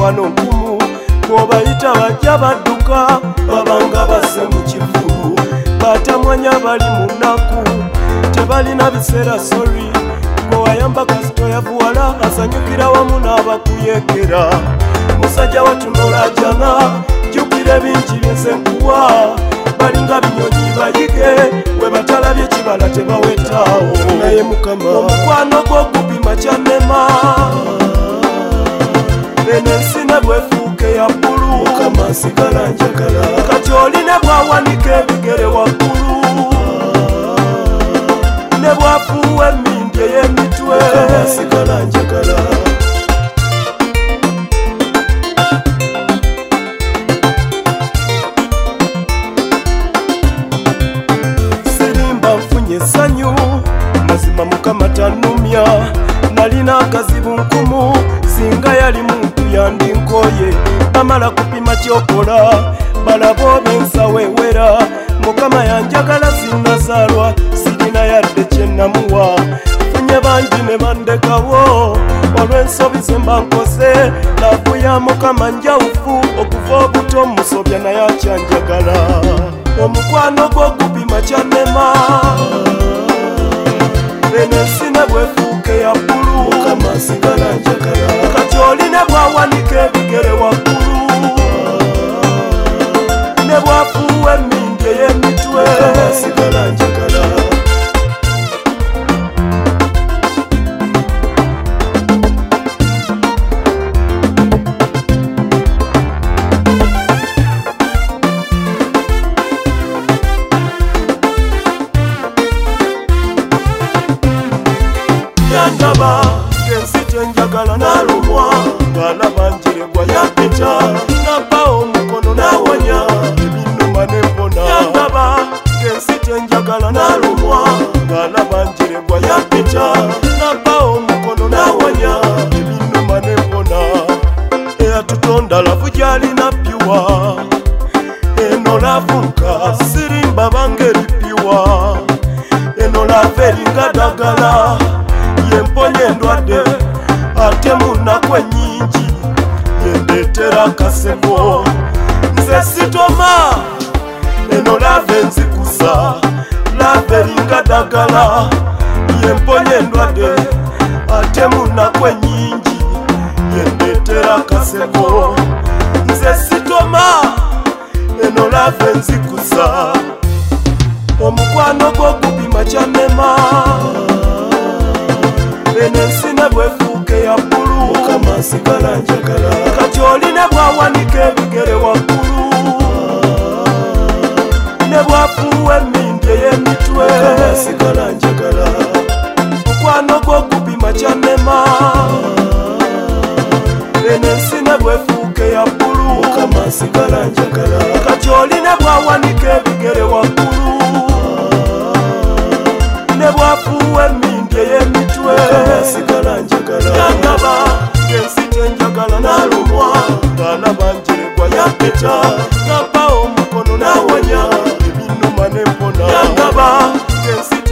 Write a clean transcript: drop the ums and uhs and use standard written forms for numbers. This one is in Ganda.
mukwano nkumu bw'obayita bajja badduka babanga basse mu kivu batamwanya bali mu nnaku tebalina biseera sori gwe wayamba kasito yavuwala asanyukira wamu n'abakuyekera musajja watunola jana jjukira bingi byesenkuwa balinga binyonyi bayige we batalabye kibala tebawetaawo naye mukama omukwano gw'okupima kyanema eno ensi ne bwefuuke ya bbulu mukama nsigala njagala kati oli ne bwawanika ebigere waggulu ne bwafuuwa emmindi ey'emitwe mukama nsigala njagala essanyu mazima mukama tannumya nalina akazibu nkumu singa yali muntu yandinkoye bamala kupima kyokola balaba oba ensawo ewera mukama yanjagala sinnazaalwa sirina yadde kyennamuwa funye bangi ne bandekawo olw'ensobi ze mba nkoze laavu ya mukama njawufu okuva obuto musobya naye akyanjagala omukwano gw'okupima kyanema eno ensi ne bwefuuke ya bbulu mukama nsigala njagala kati oli ne bwawanika ebigere waggulu ne bwafuuwa emmindi ey'emitwe mukama nsigala njagala yandaba ensi tenjagala nalumwa ng'alaba njiregwa yapita napa omukono nawonya ebinnuma nempona yandaba ensi tenjagala nalumwa ng'alaba njiregwa yapita napa omukono nawonya ebinnuma nempona eyatutonda lavu gyalina piwa eno lavuka sirimba bangeripiwa eno lava eringa ddagala yemponya endwadde ate munaku ennyingi yendeetera akaseko nze sitoma eno laava enzikusa laava eringa ddagala yemponya endwadde ate munaku ennyingi yendeetera akaseko nze sitoma eno laava enzikusa omukwano gw'okupima kyanema eno ensi ne bwefuuke ya bbulu mukama nsigala njagala kati oli ne bwawanika ebigere waggulu ne bwafuuwa emmindi ey'emitwe mukama nsigala njagala mukwano gw'okupima kyanema eno ensi ne bwefuuke ya bbulu mukama nsigala njagala kati oli ne bwawanika ebigere waggulu ne bwafuuwa emmindi ey'emitwe sigala njagala yandaba ensi tenjagala nalumwa ng'alaba njiregwa yapita napa omukono nawonya ebinnuma nempona yandaba ensi